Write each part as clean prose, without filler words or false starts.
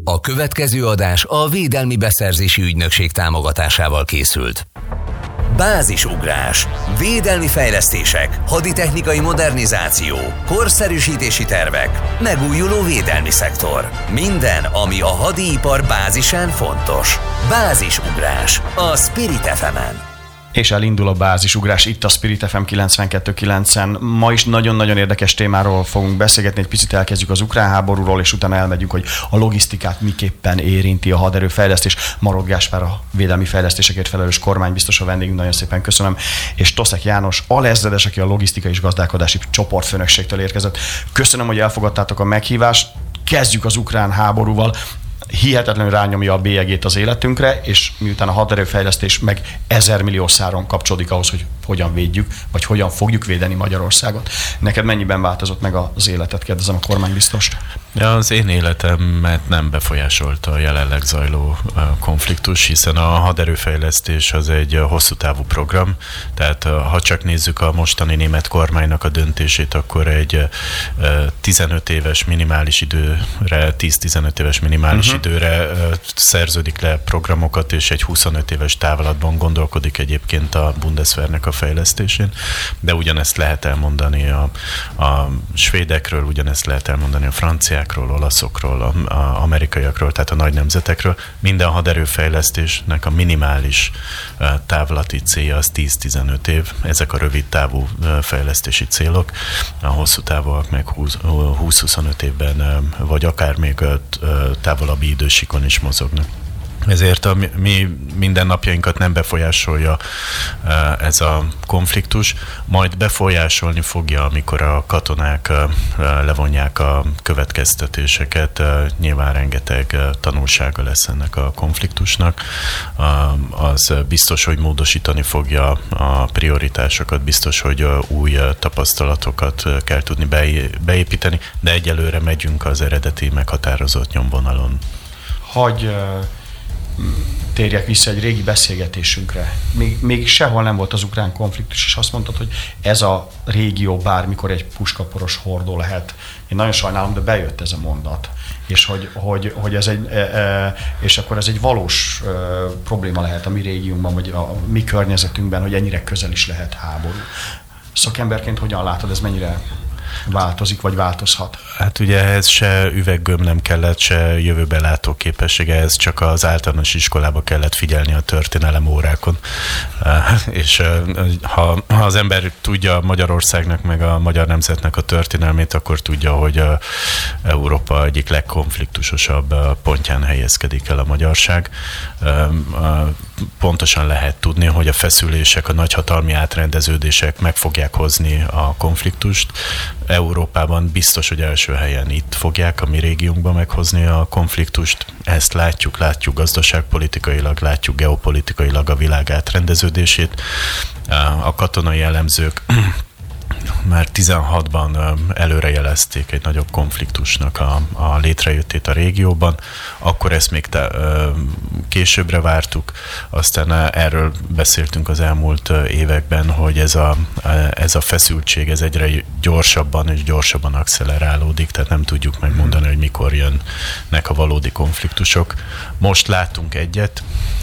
A következő adás a Védelmi Beszerzési Ügynökség támogatásával készült. Bázisugrás, védelmi fejlesztések, haditechnikai modernizáció, korszerűsítési tervek, megújuló védelmi szektor. Minden, ami a hadipar bázisán fontos. Bázisugrás a Spirit FM-en. És elindul a bázisugrás itt a Spirit FM 92.9-en. Ma is nagyon-nagyon érdekes témáról fogunk beszélgetni, egy picit elkezdjük az ukrán háborúról, és utána elmegyünk, hogy a logisztikát miképpen érinti a haderőfejlesztés. Marott Gáspár, a védelmi fejlesztésekért felelős kormánybiztos a vendégünk, nagyon szépen köszönöm, és Toszek János, alezredes, aki a logisztikai és gazdálkodási csoportfőnökségtől érkezett. Köszönöm, hogy elfogadtátok a meghívást. Kezdjük az ukrán háborúval. Hihetetlenül rányomja a bélyegét az életünkre, és miután a haderőfejlesztés meg 1000 millió száron kapcsolódik ahhoz, hogy hogyan védjük, vagy hogyan fogjuk védeni Magyarországot. Neked mennyiben változott meg az életed, kérdezem a kormánybiztost? Az én életemet nem befolyásolta a jelenleg zajló konfliktus, hiszen a haderőfejlesztés az egy hosszú távú program, tehát ha csak nézzük a mostani német kormánynak a döntését, akkor egy 15 éves minimális időre, 10-15 éves minimális időre szerződik le programokat, és egy 25 éves távlatban gondolkodik egyébként a Bundeswehrnek a fejlesztésén, de ugyanezt lehet elmondani a svédekről, ugyanezt lehet elmondani a franciákról, olaszokról, a amerikaiakról, tehát a nagy nemzetekről. Minden haderőfejlesztésnek a minimális távlati célja az 10-15 év. Ezek a rövid távú fejlesztési célok, a hosszú távúak meg 20-25 évben, vagy akár még távolabbi idősikon is mozognak. Ezért a mi mindennapjainkat nem befolyásolja ez a konfliktus, majd befolyásolni fogja, amikor a katonák levonják a következtetéseket. Nyilván rengeteg tanulsága lesz ennek a konfliktusnak. Az biztos, hogy módosítani fogja a prioritásokat, biztos, hogy új tapasztalatokat kell tudni beépíteni, de egyelőre megyünk az eredeti meghatározott nyomvonalon. Térjek vissza egy régi beszélgetésünkre. Még sehol nem volt az ukrán konfliktus, és azt mondtad, hogy ez a régió bármikor egy puskaporos hordó lehet. Én nagyon sajnálom, de bejött ez a mondat. És hogy ez és akkor ez egy valós probléma lehet a mi régiónkban, vagy a mi környezetünkben, hogy ennyire közel is lehet háború. Szakemberként hogyan látod, ez mennyire változik, vagy változhat? Hát ugye ehhez se üveggömb nem kellett, se jövőbelátó képessége, ez csak az általános iskolába kellett figyelni a történelem órákon. És ha az ember tudja Magyarországnak, meg a magyar nemzetnek a történelmét, akkor tudja, hogy Európa egyik legkonfliktusosabb pontján helyezkedik el a magyarság. Pontosan lehet tudni, hogy a feszülések, a nagyhatalmi átrendeződések meg fogják hozni a konfliktust. Európában biztos, hogy első helyen itt fogják a mi régiónkban meghozni a konfliktust. Ezt látjuk gazdaságpolitikailag, látjuk geopolitikailag a világ átrendeződését. A katonai elemzők már 16-ban előrejelezték egy nagyobb konfliktusnak a létrejöttét a régióban, akkor ezt még későbbre vártuk, aztán erről beszéltünk az elmúlt években, hogy ez a feszültség ez egyre gyorsabban és gyorsabban accelerálódik, tehát nem tudjuk megmondani, hogy mikor jönnek a valódi konfliktusok. Most látunk egyet,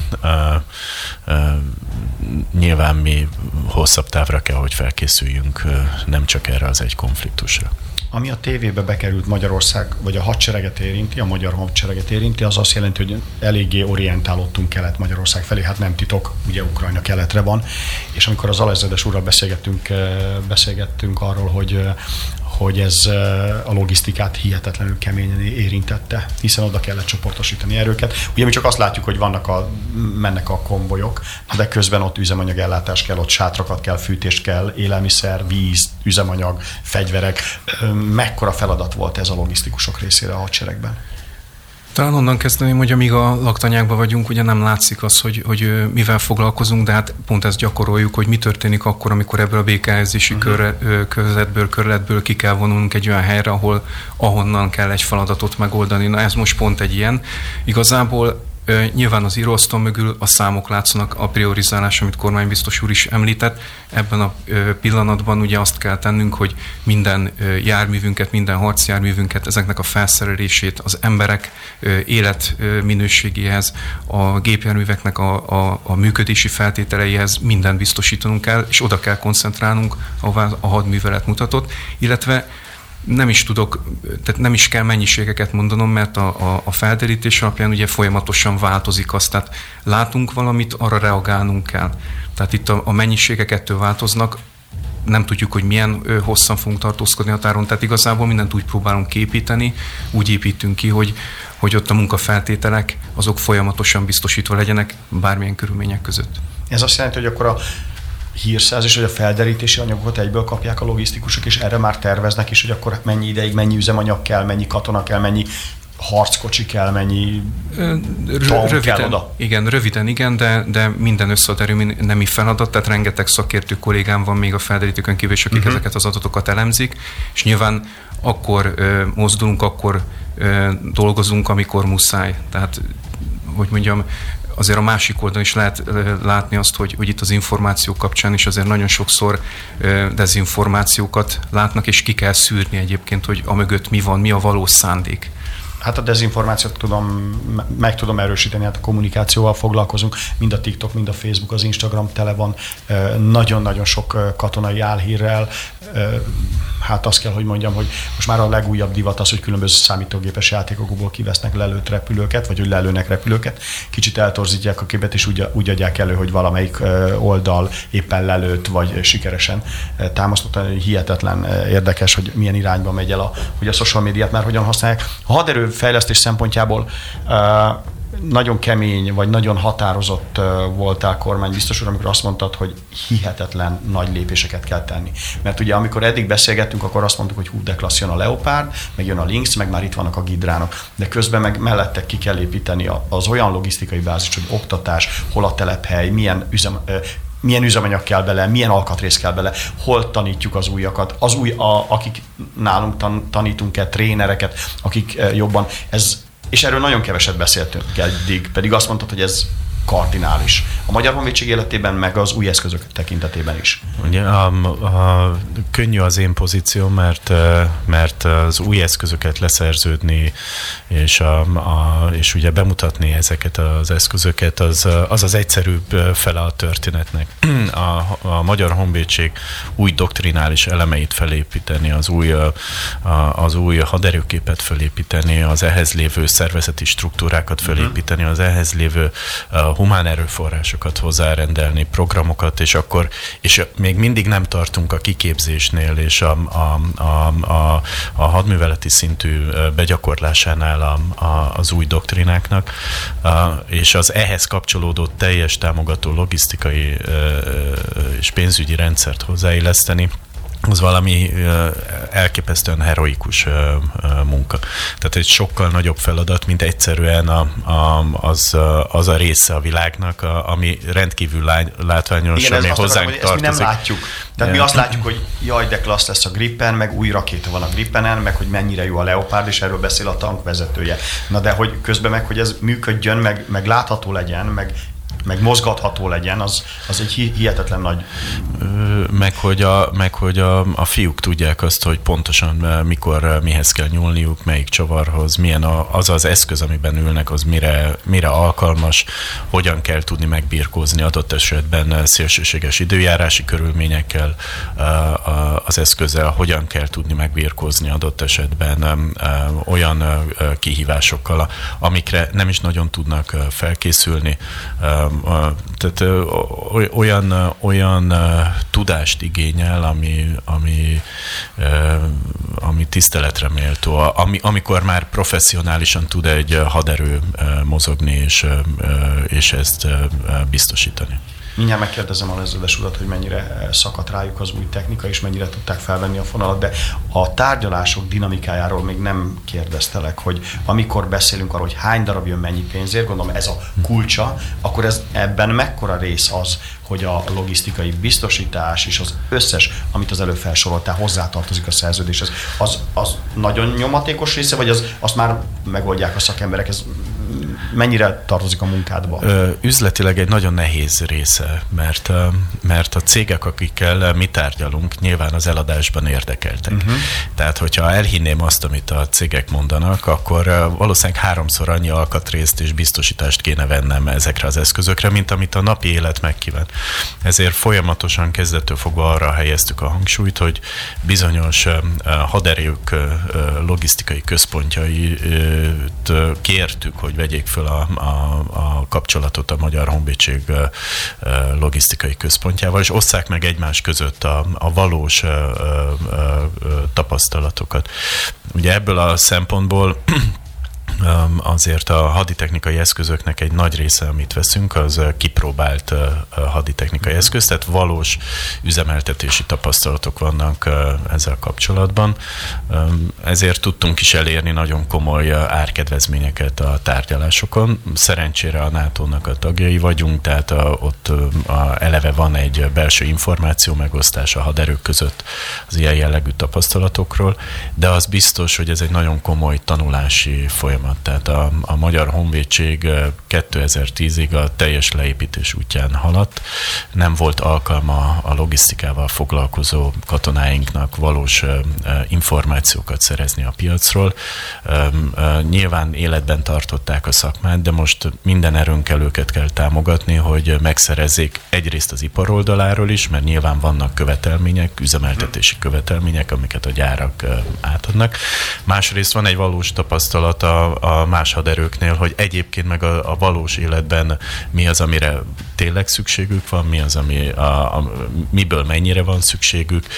nyilván mi hosszabb távra kell, hogy felkészüljünk, nem csak erre az egy konfliktusra. Ami a tévébe bekerült Magyarország, vagy a hadsereget érinti, a magyar hadsereget érinti, az azt jelenti, hogy eléggé orientálódtunk Kelet-Magyarország felé, hát nem titok, ugye Ukrajna keletre van, és amikor az alezredes úrral beszélgettünk arról, hogy ez a logisztikát hihetetlenül keményen érintette, hiszen oda kellett csoportosítani erőket. Ugye mi csak azt látjuk, hogy mennek a konvojok, de közben ott üzemanyagellátás kell, ott sátrakat kell, fűtés kell, élelmiszer, víz, üzemanyag, fegyverek. Mekkora feladat volt ez a logisztikusok részére a hadseregben? Talán onnan kezdeném, hogy amíg a laktanyákban vagyunk, ugye nem látszik az, hogy mivel foglalkozunk, de hát pont ezt gyakoroljuk, hogy mi történik akkor, amikor ebből a békehelyezési körletből ki kell vonulnunk egy olyan helyre, ahonnan kell egy feladatot megoldani. Na ez most pont egy ilyen. Igazából Nyilván az íróasztal mögül a számok látszanak, a priorizálás, amit kormánybiztos úr is említett. Ebben a pillanatban ugye azt kell tennünk, hogy minden járművünket, minden harcjárművünket, ezeknek a felszerelését az emberek életminőségéhez, a gépjárműveknek a működési feltételeihez mindent biztosítanunk kell, és oda kell koncentrálnunk, ahová a hadművelet mutatott, illetve nem is kell mennyiségeket mondanom, mert a felderítés alapján ugye folyamatosan változik azt, tehát látunk valamit, arra reagálnunk kell. Tehát itt a mennyiségek ettől változnak, nem tudjuk, hogy milyen hosszan fogunk tartózkodni határon, tehát igazából mindent úgy próbálunk képíteni, úgy építünk ki, hogy ott a munkafeltételek azok folyamatosan biztosítva legyenek bármilyen körülmények között. Ez azt jelenti, hogy akkor a hírszerzés, hogy a felderítési anyagokat egyből kapják a logisztikusok, és erre már terveznek is, hogy akkor mennyi ideig, mennyi üzemanyag kell, mennyi katona kell, mennyi harckocsi kell, mennyi tank kell oda? Igen, röviden igen, de minden összeaderő nemi feladat, tehát rengeteg szakértő kollégám van még a felderítőkön kívül, akik ezeket az adatokat elemzik, és nyilván akkor mozdulunk, akkor dolgozunk, amikor muszáj. Tehát, hogy mondjam, azért a másik oldalon is lehet látni azt, hogy itt az információk kapcsán is azért nagyon sokszor dezinformációkat látnak, és ki kell szűrni egyébként, hogy amögött mi van, mi a valós szándék. Hát a dezinformációt meg tudom erősíteni, hát a kommunikációval foglalkozunk, mind a TikTok, mind a Facebook, az Instagram tele van nagyon-nagyon sok katonai álhírrel. Hát azt kell, hogy mondjam, hogy most már a legújabb divat az, hogy különböző számítógépes játékokból kivesznek lelőtt repülőket, vagy hogy lelőnek repülőket. Kicsit eltorzítják a képet, és úgy adják elő, hogy valamelyik oldal éppen lelőtt, vagy sikeresen támasztott. Hihetetlen érdekes, hogy milyen irányba megy el hogy a social médiát már hogyan használják. A haderőfejlesztés szempontjából nagyon kemény, vagy nagyon határozott voltál kormánybiztos úr, amikor azt mondtad, hogy hihetetlen nagy lépéseket kell tenni. Mert ugye amikor eddig beszélgettünk, akkor azt mondtuk, hogy de klassz, jön a Leopard, meg jön a Lynx, meg már itt vannak a Gidránok. De közben meg mellette ki kell építeni az olyan logisztikai bázis, hogy oktatás, hol a telephely, milyen üzemanyag kell bele, milyen alkatrész kell bele, hol tanítjuk az újakat, akik nálunk tanítunk-e, trénereket, akik jobban, és erről nagyon keveset beszéltünk eddig, pedig azt mondtad, hogy ez kardinális. A Magyar Honvédség életében, meg az új eszközök tekintetében is. Ugye, könnyű az én pozíció, mert az új eszközöket leszerződni, és ugye bemutatni ezeket az eszközöket, az egyszerűbb fele a történetnek. A Magyar Honvédség új doktrinális elemeit felépíteni, az új haderőképet felépíteni, az ehhez lévő szervezeti struktúrákat felépíteni, az ehhez lévő humán erőforrásokat hozzárendelni, programokat, és még mindig nem tartunk a kiképzésnél és a hadműveleti szintű begyakorlásánál az új doktrináknak, és az ehhez kapcsolódó teljes támogató logisztikai és pénzügyi rendszert hozzáilleszteni, az valami elképesztően heroikus munka. Tehát egy sokkal nagyobb feladat, mint egyszerűen az a része a világnak, ami rendkívül látványos, ami hozzánk tartozik. Ezt mi nem látjuk. Tehát mi azt látjuk, hogy jaj, de klassz lesz a Gripen, meg új rakéta van a Gripenen, meg hogy mennyire jó a Leopard, és erről beszél a tankvezetője. Na de hogy közben meg, hogy ez működjön, meg látható legyen, meg mozgatható legyen, az egy hihetetlen nagy... Meg hogy a fiúk tudják azt, hogy pontosan mikor mihez kell nyúlniuk, melyik csavarhoz, milyen az eszköz, amiben ülnek, az mire alkalmas, hogyan kell tudni megbirkózni adott esetben szélsőséges időjárási körülményekkel, az eszközzel, hogyan kell tudni megbirkózni adott esetben olyan kihívásokkal, amikre nem is nagyon tudnak felkészülni. Tehát olyan tudást igényel, ami tiszteletre méltó, amikor már professzionálisan tud egy haderő mozogni, és ezt biztosítani. Mindjárt megkérdezem a leződes urat, hogy mennyire szakadt rájuk az új technika, és mennyire tudták felvenni a fonalat, de a tárgyalások dinamikájáról még nem kérdeztelek, hogy amikor beszélünk arról, hogy hány darab jön mennyi pénzért, gondolom ez a kulcsa, akkor ebben mekkora rész az, hogy a logisztikai biztosítás és az összes, amit az előbb felsoroltál, hozzátartozik a szerződéshez. Az nagyon nyomatékos része, vagy azt már megoldják a szakemberek, ez mennyire tartozik a munkádba? Üzletileg egy nagyon nehéz része, mert a cégek, akikkel mi tárgyalunk, nyilván az eladásban érdekeltek. Tehát, hogyha elhinném azt, amit a cégek mondanak, akkor valószínűleg 3-szor annyi alkatrészt és biztosítást kéne vennem ezekre az eszközökre, mint amit a napi élet megkíván. Ezért folyamatosan kezdettől fogva arra helyeztük a hangsúlyt, hogy bizonyos haderők logisztikai központjait kértük, hogy vegyék föl a kapcsolatot a Magyar Honvédség logisztikai központjával, és osszák meg egymás között a valós tapasztalatokat. Ugye ebből a szempontból azért a haditechnikai eszközöknek egy nagy része, amit veszünk, az kipróbált haditechnikai eszköz, tehát valós üzemeltetési tapasztalatok vannak ezzel kapcsolatban. Ezért tudtunk is elérni nagyon komoly árkedvezményeket a tárgyalásokon. Szerencsére a NATO-nak a tagjai vagyunk, tehát ott eleve van egy belső információ megosztás a haderők között az ilyen jellegű tapasztalatokról, de az biztos, hogy ez egy nagyon komoly tanulási folyamat. Tehát a Magyar Honvédség 2010-ig a teljes leépítés útján haladt. Nem volt alkalma a logisztikával foglalkozó katonáinknak valós információkat szerezni a piacról. Nyilván életben tartották a szakmát, de most minden erőnkkel őket kell támogatni, hogy megszerezzék egyrészt az ipar oldaláról is, mert nyilván vannak követelmények, üzemeltetési követelmények, amiket a gyárak átadnak. Másrészt van egy valós tapasztalat a más haderőknél, hogy egyébként meg a valós életben mi az, amire tényleg szükségük van, mi az, miből mennyire van szükségük,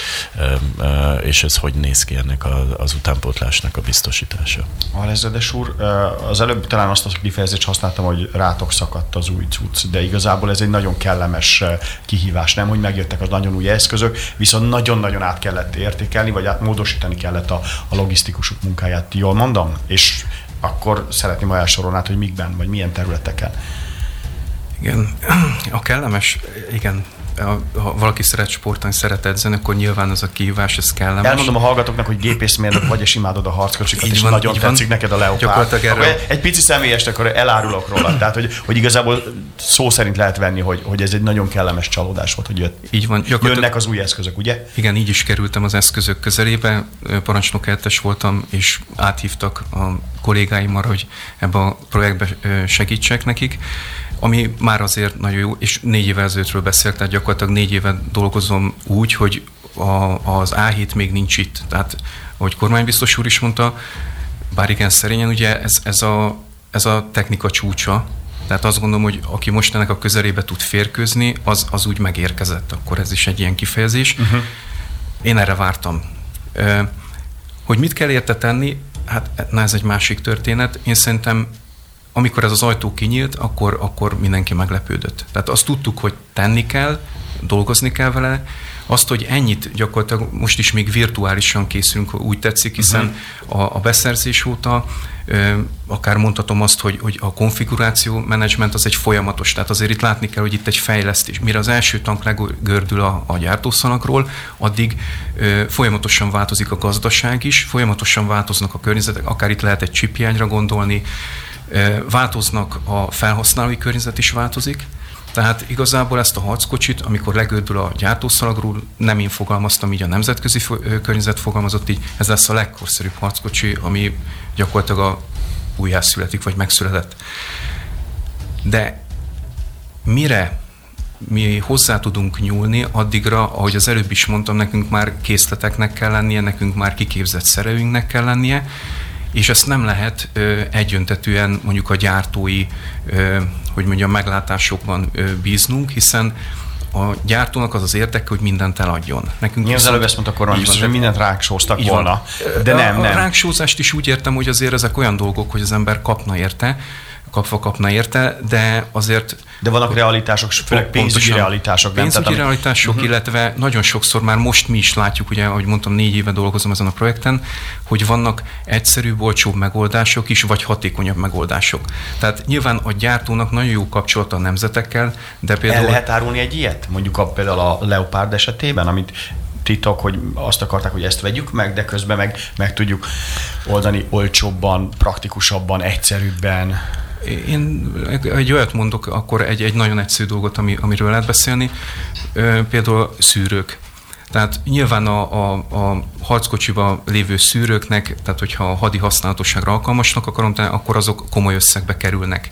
és ez hogy néz ki ennek az utánpótlásnak a biztosítása. Alezredes úr, az előbb talán azt a kifejezést használtam, hogy rátok szakadt az új cucc, de igazából ez egy nagyon kellemes kihívás, nem, hogy megjöttek az nagyon új eszközök, viszont nagyon-nagyon át kellett értékelni, vagy átmódosítani kellett a logisztikusok munkáját. Jól mondom? És akkor szeretném, ha elsorolnád, hogy mikben, vagy milyen területeken. Igen, a kellemes, igen, ha valaki szeret sportolni, szeret edzeni, akkor nyilván az a kihívás, ez kellemes. Elmondom a hallgatóknak, hogy gépészmérnök vagy, és imádod a harckocsikat, és nagyon tetszik neked a Leopard. Egy pici személyest, akkor elárulok róla. Tehát, hogy igazából szó szerint lehet venni, hogy ez egy nagyon kellemes csalódás volt, hogy így van. Jönnek az új eszközök, ugye? Igen, így is kerültem az eszközök közelébe, parancsnokhelyettes voltam, és áthívtak a kollégáim arra, hogy ebbe a projektbe segítsek nekik, ami már azért nagyon jó, és 4 évvel ezelőttről beszélt, tehát gyakorlatilag 4 éve dolgozom úgy, hogy az A7 még nincs itt. Tehát, ahogy kormánybiztos úr is mondta, bár igen szerényen, ugye ez a technika csúcsa, tehát azt gondolom, hogy aki most ennek a közelébe tud férkőzni, az úgy megérkezett, akkor ez is egy ilyen kifejezés. Én erre vártam. Hogy mit kell érte tenni, hát ez egy másik történet. Én szerintem amikor ez az ajtó kinyílt, akkor mindenki meglepődött. Tehát azt tudtuk, hogy tenni kell, dolgozni kell vele, azt, hogy ennyit gyakorlatilag most is még virtuálisan készülünk, úgy tetszik, hiszen a beszerzés óta akár mondhatom azt, hogy a konfiguráció menedzsment az egy folyamatos, tehát azért itt látni kell, hogy itt egy fejlesztés. Mire az első tank legördül a gyártószalagról, addig folyamatosan változik a gazdaság is, folyamatosan változnak a környezetek, akár itt lehet egy chiphiányra gondolni, változnak, a felhasználói környezet is változik, tehát igazából ezt a harckocsit, amikor legördül a gyártószalagról, nem én fogalmaztam, így a nemzetközi környezet fogalmazott így, ez lesz a legkorszerűbb harckocsi, ami gyakorlatilag újjászületik, vagy megszületett. De mire mi hozzá tudunk nyúlni, addigra, ahogy az előbb is mondtam, nekünk már készleteknek kell lennie, nekünk már kiképzett szerelőinknek kell lennie, és ezt nem lehet egyöntetűen mondjuk a gyártói, hogy mondjam, meglátásokban bíznunk, hiszen a gyártónak az érdeke, hogy mindent eladjon. Nekünk az előbb ezt mondta kormánybiztos, hogy mindent ráksóztak volna. De nem. A ráksózást is úgy értem, hogy azért ezek olyan dolgok, hogy az ember kapna érte, de azért... De vannak realitások, főleg pénzügyi realitások. Pénzügyi realitások, illetve nagyon sokszor már most mi is látjuk, ugye, ahogy mondtam, 4 éve dolgozom ezen a projekten, hogy vannak egyszerűbb, olcsóbb megoldások is, vagy hatékonyabb megoldások. Tehát nyilván a gyártónak nagyon jó kapcsolata a nemzetekkel, de például... El lehet árulni egy ilyet? Mondjuk például a Leopard esetében, amit titok, hogy azt akarták, hogy ezt vegyük meg, de közben meg tudjuk oldani olcsóbban, praktikusabban, egyszerűbben. Én egy olyat mondok, akkor egy nagyon egyszerű dolgot, amiről lehet beszélni, például szűrők. Tehát nyilván a harckocsiba lévő szűrőknek, tehát hogyha a hadi használatosságra alkalmasnak akarom tenni, akkor azok komoly összegbe kerülnek.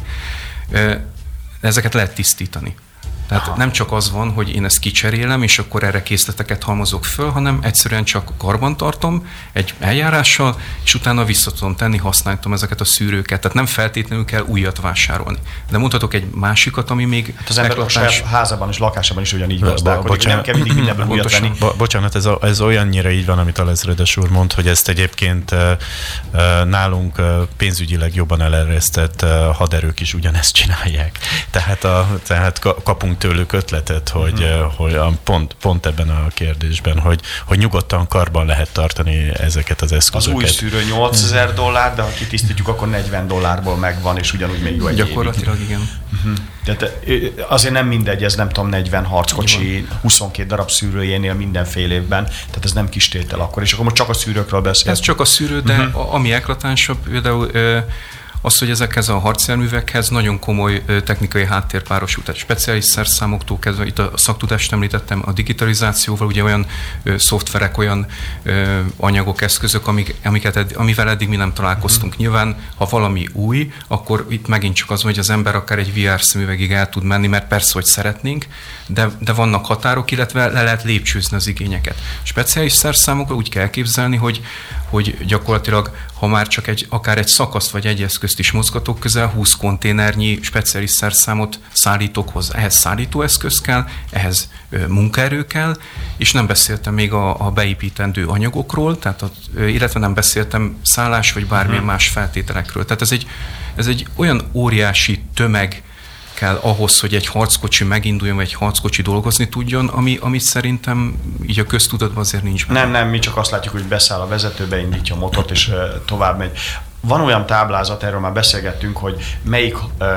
Ezeket lehet tisztítani. Tehát nem csak az van, hogy én ezt kicserélem, és akkor erre készleteket halmozok föl, hanem egyszerűen csak karbantartom egy eljárással, és utána vissza tudom tenni, használtam ezeket a szűrőket. Tehát nem feltétlenül kell újat vásárolni. De mutatok egy másikat, ami még... Hát az ember a saját házában és lakásában is ugyanígy gazdálkodik. Nem kell mindig mindenből újat venni. Bocsánat, ez olyannyira így van, amit a Lezredes úr mond, hogy ezt egyébként nálunk pénzügyileg jobban eleresztett haderők is ugyanezt csinálják. Tehát kapunk tőlük ötletet, hogy pont ebben a kérdésben, hogy nyugodtan karban lehet tartani ezeket az eszközöket. Az új szűrő $8000, de ha kitisztítjuk, akkor $40 megvan, és ugyanúgy még jó egy gyakorlatilag évig. Igen. Tehát azért nem mindegy, ez nem tudom, 40 harckocsi, 22 darab szűrőjénél minden fél évben, tehát ez nem kis tétel akkor, és akkor most csak a szűrőkről beszélünk. Ez csak a szűrő, de ami eklatánsabb, például az, hogy ezekhez a harcjárművekhez nagyon komoly technikai háttérpárosult, tehát speciális szerszámoktól kezdve, itt a szaktudást említettem, a digitalizációval, ugye olyan szoftverek, olyan anyagok, eszközök, amivel eddig mi nem találkoztunk. Nyilván, ha valami új, akkor itt megint csak az, hogy az ember akár egy VR szemüvegig el tud menni, mert persze, hogy szeretnénk, de vannak határok, illetve le lehet lépcsőzni az igényeket. Speciális szerszámokra úgy kell elképzelni, hogy gyakorlatilag, ha már csak akár egy szakaszt vagy egy eszközt is mozgatok, közel 20 konténernyi speciális szerszámot szállítok hozzá. Ehhez szállítóeszköz kell, ehhez munkaerő kell, és nem beszéltem még a beépítendő anyagokról, illetve nem beszéltem szállás vagy bármilyen más feltételekről. Tehát ez egy olyan óriási tömeg kell ahhoz, hogy egy harckocsi meginduljon, vagy egy harckocsi dolgozni tudjon, ami szerintem így a köztudatban azért nincs benne. Nem, mi csak azt látjuk, hogy beszáll a vezető, beindítja a motort, és tovább megy. Van olyan táblázat, erről már beszélgettünk, hogy melyik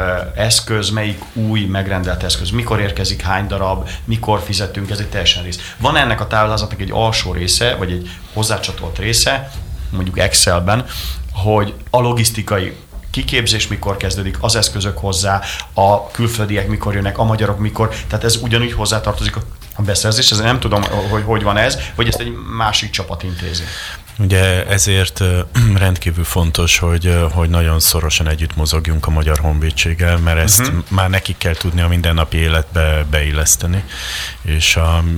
eszköz, melyik új megrendelt eszköz, mikor érkezik, hány darab, mikor fizetünk, ez egy teljesen rész. Van ennek a táblázatnak egy alsó része, vagy egy hozzácsatolt része, mondjuk Excelben, hogy a logisztikai kiképzés mikor kezdődik, az eszközök hozzá, a külföldiek mikor jönnek, a magyarok mikor, tehát ez ugyanúgy hozzátartozik a beszerzés, ezért nem tudom, hogy van ez, vagy ezt egy másik csapat intézi. Ugye ezért rendkívül fontos, hogy nagyon szorosan együtt mozogjunk a Magyar Honvédséggel, mert ezt már nekik kell tudni a mindennapi életbe beilleszteni, és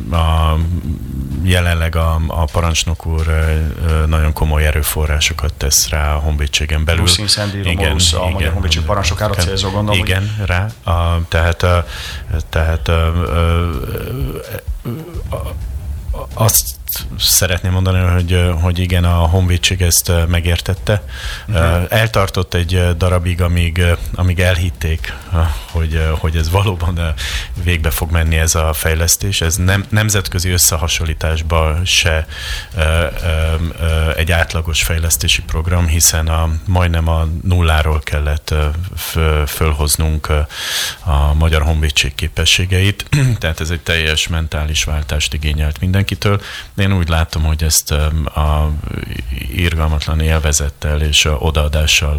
jelenleg a parancsnok úr nagyon komoly erőforrásokat tesz rá a honvédségen belül. Ruszin Szendi Romulusz, a Magyar Honvédség parancsnokára célzó, gondolom. Igen, hogy... rá. Tehát azt szeretném mondani, hogy igen, a honvédség ezt megértette. Eltartott egy darabig, amíg elhitték, hogy ez valóban végbe fog menni ez a fejlesztés. Ez nemzetközi összehasonlításban se egy átlagos fejlesztési program, hiszen majdnem a nulláról kellett fölhoznunk a Magyar Honvédség képességeit. Tehát ez egy teljes mentális váltást igényelt mindenkitől. Én úgy látom, hogy ezt a irgalmatlan élvezettel és odaadással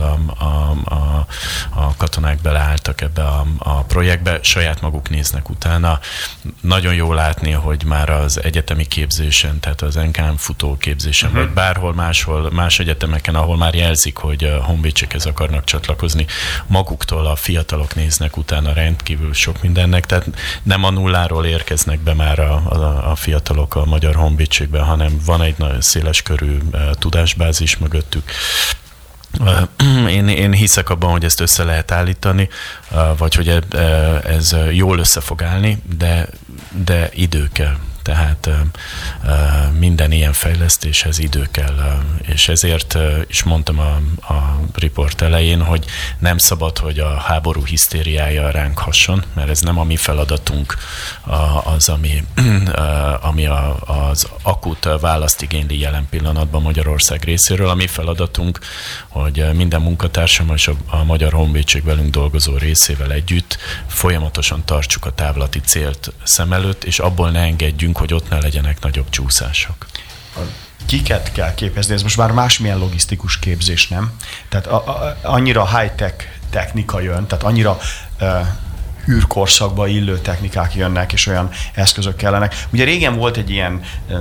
a katonák beleálltak ebbe a projektbe, saját maguk néznek utána. Nagyon jó látni, hogy már az egyetemi képzésen, tehát az NKM futó képzésen, vagy bárhol máshol, más egyetemeken, ahol már jelzik, hogy a honvédséghez akarnak csatlakozni, maguktól a fiatalok néznek utána rendkívül sok mindennek, tehát nem a nulláról érkeznek be már a fiatalok a Magyar Honvédségben, hanem van egy nagyon széles körű tudásbázis mögöttük. Én hiszek abban, hogy ezt össze lehet állítani, vagy hogy ez jól össze fog állni, de idő kell. Tehát minden ilyen fejlesztéshez idő kell, és ezért is mondtam a riport elején, hogy nem szabad, hogy a háború hisztériája ránk hasson, mert ez nem a mi feladatunk az, ami az akut választ igényli jelen pillanatban Magyarország részéről. A mi feladatunk, hogy minden munkatársam és a Magyar Honvédség velünk dolgozó részével együtt folyamatosan tartsuk a távlati célt szem előtt, és abból ne engedjünk, hogy ott ne legyenek nagyobb csúszások. Kiket kell képezni? Ez most már másmilyen logisztikus képzés, nem? Tehát annyira high-tech technika jön, tehát annyira űrkorszakba illő technikák jönnek, és olyan eszközök kellenek. Ugye régen volt egy ilyen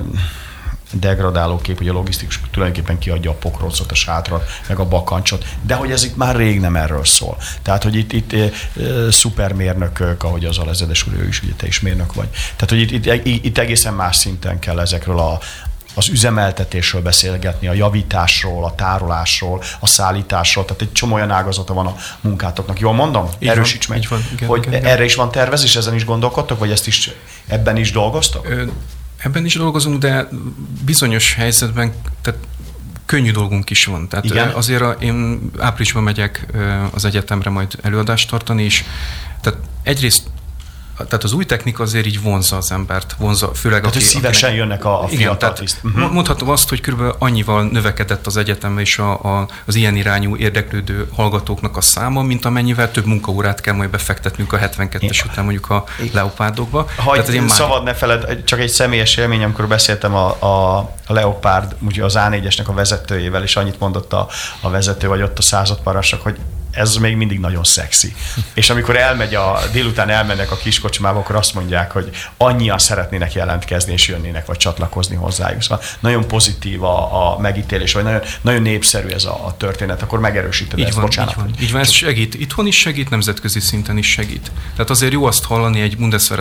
degradáló kép, hogy a logisztikus tulajdonképpen kiadja a pokrócot, a sátrat, meg a bakancsot, de hogy ez itt már rég nem erről szól. Tehát, hogy itt szupermérnökök, ahogy az Alezedes úr, ő is, ugye te is mérnök vagy. Tehát, hogy itt egészen más szinten kell ezekről az üzemeltetésről beszélgetni, a javításról, a tárolásról, a szállításról, tehát egy csomó olyan ágazata van a munkátoknak. Jól mondom? Erősíts meg, hogy erre is van tervezés, ezen is gondolkodtok, vagy ebben is dolgoztok? Ebben is dolgozunk, de bizonyos helyzetben tehát könnyű dolgunk is van. Tehát azért én áprilisban megyek az egyetemre majd előadást tartani, és tehát egyrészt tehát az új technika azért így vonzza az embert, főleg tehát, hogy szívesen jönnek a fiatal tiszt. Mondhatom azt, hogy körülbelül annyival növekedett az egyetem és az ilyen irányú érdeklődő hallgatóknak a száma, mint amennyivel több munkaórát kell majd befektetnünk a 72-es után mondjuk a Leopardokba. Szabad ne feled, csak egy személyes élmény, amikor beszéltem a Leopard, ugye az A4-esnek a vezetőjével, és annyit mondott a vezető, vagy ott a századparasok, hogy ez még mindig nagyon szexi. És amikor délután elmennek a kiskocsmába, akkor azt mondják, hogy annyian szeretnének jelentkezni, és jönnének, vagy csatlakozni hozzájuk. Szóval nagyon pozitív a megítélés, vagy nagyon, nagyon népszerű ez a történet, akkor megerősíted ezt, bocsánat. Így van, ez segít. Itthon is segít, nemzetközi szinten is segít. Tehát azért jó azt hallani egy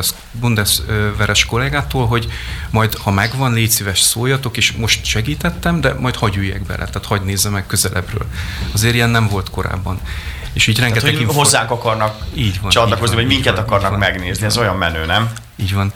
Bundesveres kollégától, hogy majd, ha megvan, légy szíves, szóljatok, és most segítettem, de majd hagyj üljek bele, tehát hagyj nézze meg közelebbről. Azért ilyen nem volt korábban. És így rengeteg tehát, hogy hozzánk akarnak csatlakozni, vagy minket akarnak megnézni. Ez olyan menő, nem? Így van.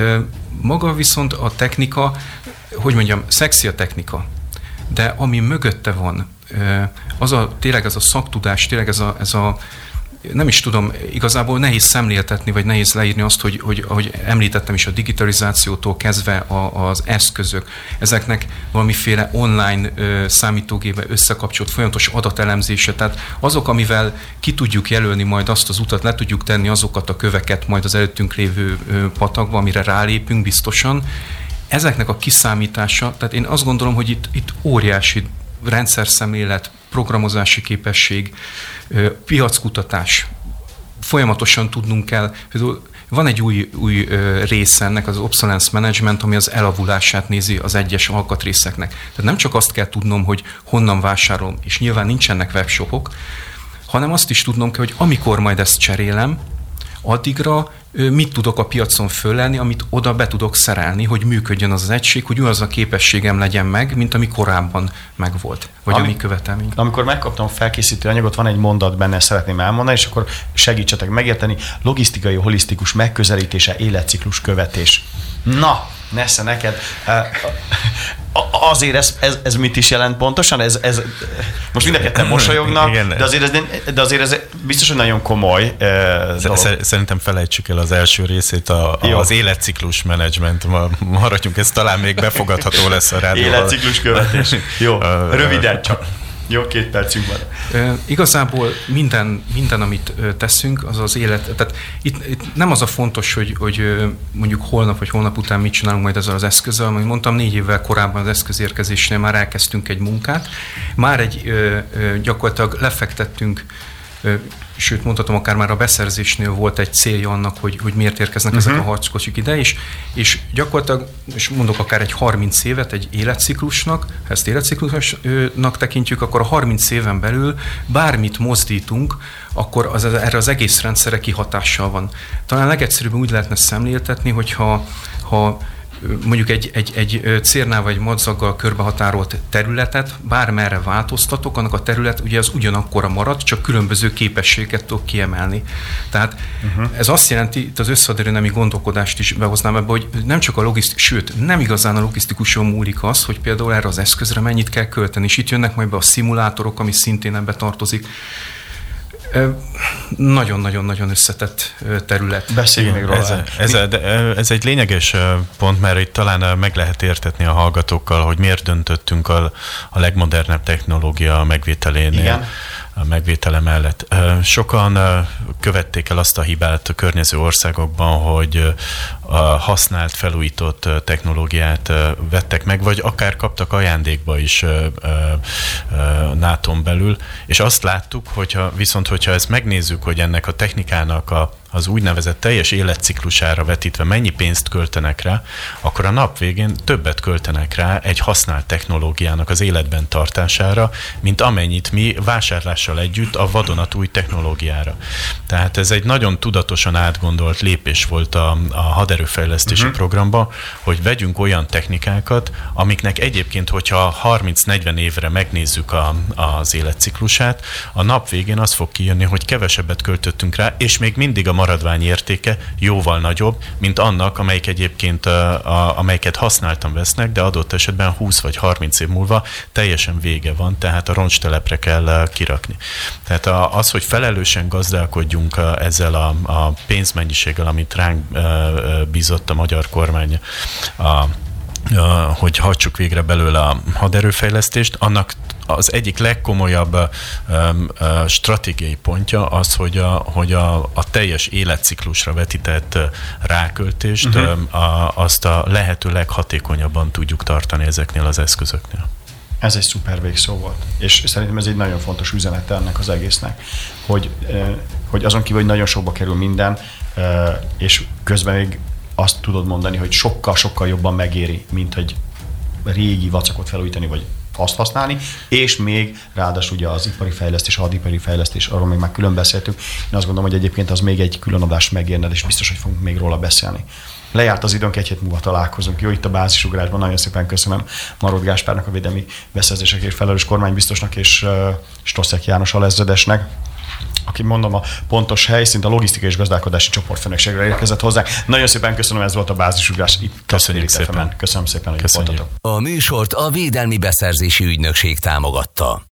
Maga viszont a technika, hogy mondjam, szexi a technika, de ami mögötte van, tényleg ez a szaktudás, tényleg ez a nem is tudom, igazából nehéz szemléltetni, vagy nehéz leírni azt, hogy ahogy említettem is, a digitalizációtól kezdve az eszközök, ezeknek valamiféle online számítógépbe összekapcsolt folyamatos adatelemzése, tehát azok, amivel ki tudjuk jelölni majd azt az utat, le tudjuk tenni azokat a köveket majd az előttünk lévő patakba, amire rálépünk biztosan, ezeknek a kiszámítása, tehát én azt gondolom, hogy itt óriási rendszerszemlélet, programozási képesség, piackutatás, folyamatosan tudnunk kell. Van egy új része ennek, az obsolescence management, ami az elavulását nézi az egyes alkatrészeknek. Tehát nem csak azt kell tudnom, hogy honnan vásárolom, és nyilván nincsenek webshopok, hanem azt is tudnom kell, hogy amikor majd ezt cserélem, addigra mit tudok a piacon fölelni, amit oda be tudok szerelni, hogy működjön az egység, hogy az a képességem legyen meg, mint ami korábban megvolt, vagy ami követelmény. Amikor megkaptam a felkészítő anyagot, van egy mondat benne, szeretném elmondani, és akkor segítsetek megérteni. Logisztikai, holisztikus megközelítése, életciklus követés. Na, Nesze, neked. Azért ez mit is jelent pontosan? Ez most mind a ketten mosolyognak, de azért ez biztos, hogy nagyon komoly dolog. Szerintem felejtsük el az első részét, az életciklus menedzsment. Maradjunk, ez talán még befogadható lesz a rádióval. Életciklus követés. Jó, röviden csak. Jó, 2 percünk van. Igazából minden, amit teszünk, az az élet. Tehát itt nem az a fontos, hogy mondjuk holnap vagy holnap után mit csinálunk majd ezzel az eszközzel, amit mondtam, 4 évvel korábban az eszközérkezésnél már elkezdtünk egy munkát. Már gyakorlatilag lefektettünk, sőt mondhatom, akár már a beszerzésnél volt egy célja annak, hogy miért érkeznek ezek a harckocsik ide, és gyakorlatilag, és mondok akár egy 30 évet egy életciklusnak, ha ezt életciklusnak tekintjük, akkor a 30 éven belül bármit mozdítunk, akkor erre az egész rendszerre kihatással van. Talán legegyszerűbben úgy lehetne szemléltetni, hogyha mondjuk egy cérnál vagy madzaggal körbehatárolt területet, bármerre változtatok, annak a terület ugye az ugyanakkora marad, csak különböző képességeket tudok kiemelni. Tehát ez azt jelenti, itt az összhaderőnemi gondolkodást is behoznám ebbe, hogy nem csak a logisztikus, sőt, nem igazán a logisztikuson múlik az, hogy például erre az eszközre mennyit kell költeni, és itt jönnek majd be a szimulátorok, ami szintén ebbe tartozik. Nagyon-nagyon-nagyon összetett terület. Beszéljünk még róla. Ez egy lényeges pont, mert itt talán meg lehet értetni a hallgatókkal, hogy miért döntöttünk a legmodernebb technológia megvételénél. Igen. A megvétele mellett. Sokan követték el azt a hibát a környező országokban, hogy használt, felújított technológiát vettek meg, vagy akár kaptak ajándékba is NATO-n belül, és azt láttuk, hogyha ezt megnézzük, hogy ennek a technikának az úgynevezett teljes életciklusára vetítve mennyi pénzt költenek rá, akkor a nap végén többet költenek rá egy használt technológiának az életben tartására, mint amennyit mi vásárlással együtt a vadonatúj technológiára. Tehát ez egy nagyon tudatosan átgondolt lépés volt a haderőfejlesztési programba, hogy vegyünk olyan technikákat, amiknek egyébként, hogyha 30-40 évre megnézzük az életciklusát, a nap végén az fog kijönni, hogy kevesebbet költöttünk rá, és még mindig a maradvány értéke jóval nagyobb, mint annak, amelyik egyébként, amelyiket használtan vesznek, de adott esetben 20 vagy 30 év múlva teljesen vége van, tehát a roncstelepre kell kirakni. Tehát az, hogy felelősen gazdálkodjunk ezzel a pénzmennyiséggel, amit ránk bízott a magyar kormány, hogy hajtsuk végre belőle a haderőfejlesztést, annak az egyik legkomolyabb stratégiai pontja az, hogy a teljes életciklusra vetített ráköltést azt a lehető leghatékonyabban tudjuk tartani ezeknél az eszközöknél. Ez egy szuper végszó volt, és szerintem ez egy nagyon fontos üzenete ennek az egésznek, hogy azon kívül, hogy nagyon sokba kerül minden, és közben még azt tudod mondani, hogy sokkal-sokkal jobban megéri, mint egy régi vacakot felújítani, vagy azt használni, és még ráadásul ugye az ipari fejlesztés, a hadipari fejlesztés, arról még már külön beszéltünk. Én azt gondolom, hogy egyébként az még egy külön adást megérne, és biztos, hogy fogunk még róla beszélni. Lejárt az időnk, egy hét múlva találkozunk. Jó, itt a Bázisugrásban. Nagyon szépen köszönöm Marót Gáspárnak, a védelmi beszerzésekért felelős kormánybiztosnak, és Stosszek János alezredesnek, aki mondom a pontos helyszínt, a logisztikai és gazdálkodási csoportfőnökségre érkezett hozzá. Nagyon szépen köszönöm, ez volt a Bázisugrás itt. Köszönjük szépen. Köszönöm szépen, hogy voltatok. A műsort a Védelmi Beszerzési Ügynökség támogatta.